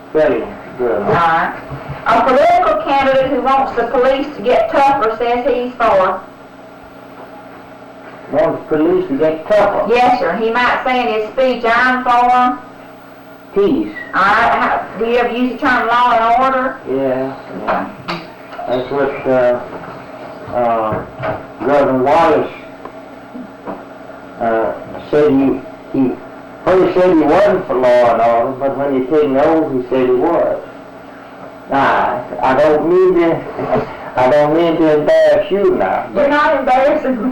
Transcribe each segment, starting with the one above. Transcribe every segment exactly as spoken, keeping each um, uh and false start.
Very good. All right. A political candidate who wants the police to get tougher says he's for. Wants police to get tougher. Yes, sir. He might say in his speech, I'm for peace. All right. How, do you ever use the term law and order? Yeah. yeah. That's what uh, uh, Governor Wallace uh, said. He he first said he wasn't for law and order, but when he took an oath, he said he was. Now, I don't mean to, I don't mean to embarrass you now. You're not embarrassing me.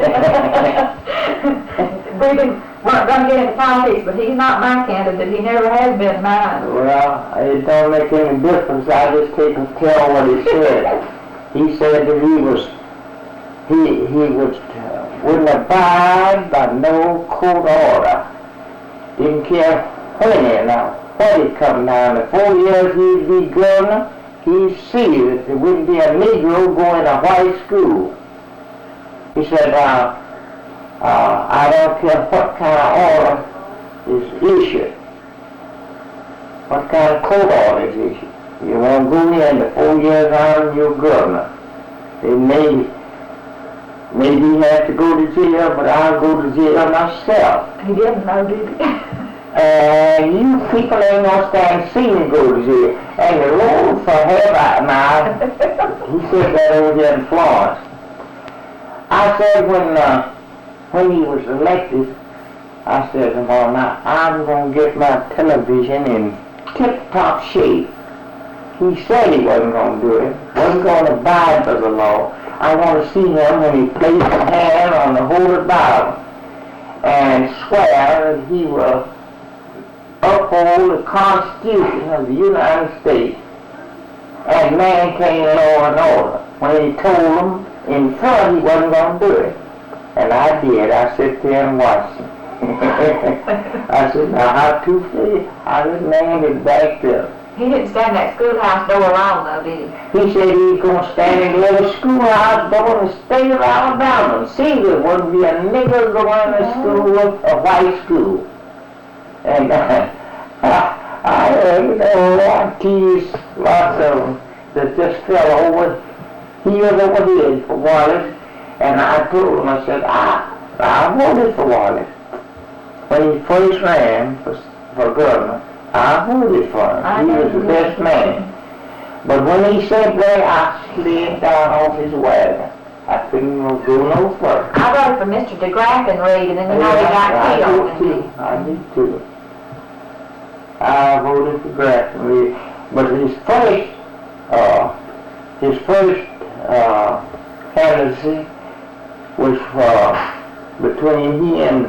We didn't, weren't going to get into politics, but he's not my candidate. He never has been mine. Well, it don't make any difference. I just take and tell what he said. He said that he was, he he was, uh, wouldn't abide by no court order. Didn't care when it now. What he come down, the four years he'd be governor, he'd see that there wouldn't be a Negro going to white school. He said, uh, uh, I don't care what kind of order is issued, what kind of court order is issued. You won't go in the four years I'm your governor. They may, maybe you have to go to jail, but I'll go to jail myself. He didn't know, did he? And you people ain't gonna stand see me go to jail. And the Lord for heaven now, he said that over there in Florence. I said when uh, when he was elected, I said to him, well, now I'm gonna get my television in tip-top shape. He said he wasn't gonna do it, wasn't gonna abide by the law. I want to see him when he placed his hand on the Holy Bible and swear that he will uphold the Constitution of the United States and maintain law and order. When he told them in front he wasn't going to do it. And I did. I sat there and watched him. I said, now how to say? I just landed back there. He didn't stand in that schoolhouse door long, though, did he? He said he was going to stand in the schoolhouse door in the state of Alabama and see there wouldn't be a nigger going to school, a white school. And uh, I, I heard uh, teased lots of them that this fellow was, he was over here for Wallace, and I told him, I said, I, I voted for Wallace. When he first ran for, for governor, I voted for him. I he was the best man. But when he said that, I slid down off his wagon. I couldn't go no further. I voted for Mister DeGraff and Reed, and then you know he got killed. I did too. I did too. I voted for Grafton, but his first, uh, his first uh, candidacy was uh, between he and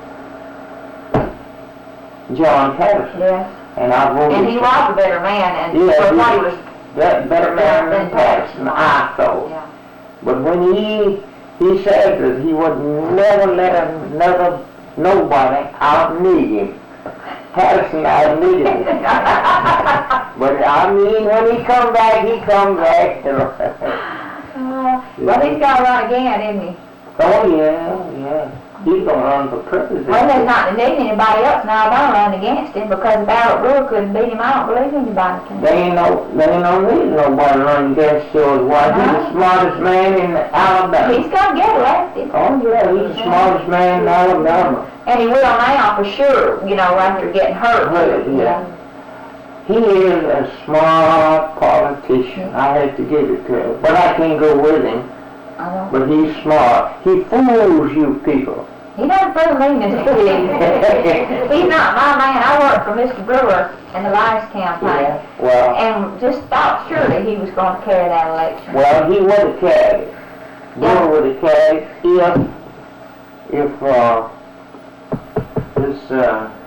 John Patterson. Yes. And I voted. And he was a better man, and yeah, for what he was. That better man than Patterson, I thought. Yeah. But when he he said that he would never let another nobody outmeet him. Patterson outmeet him. But I mean, when he come back, he come back. uh, well, he's got to run again, isn't he? Oh yeah, yeah. He's gonna run for president. Well, there's not need anybody else in Alabama running against him because if Albert Brewer couldn't beat him, I don't believe anybody can. They ain't no, they ain't no need nobody running against George White. He's the smartest man in Alabama. He's gonna get elected. Oh yeah, he's the smartest man in Alabama. And he will now for sure, you know, after getting hurt. Hurt, yeah. He is a smart politician. I have to give it to him. But I can't go with him. Uh-huh. But he's smart. He fools you people. He doesn't fool me, Mister King. He's not my man. I worked for Mister Brewer in the last campaign. Yeah, well, and just thought surely he was going to carry that election. Well, he would have carried it. Brewer Yeah. would have carried it if, if uh, this uh,